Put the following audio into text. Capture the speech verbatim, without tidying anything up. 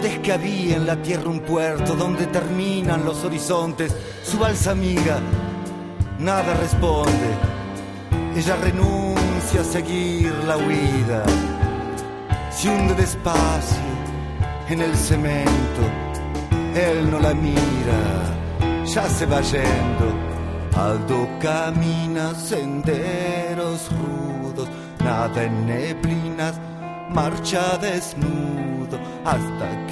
¿Dónde es que había en la tierra un puerto donde terminan los horizontes? Su balsa amiga nada responde. Ella renuncia a seguir la huida. Se hunde despacio en el cemento. Él no la mira, ya se va yendo. Aldo camina senderos rudos, nada en neblinas, marcha desnudo hasta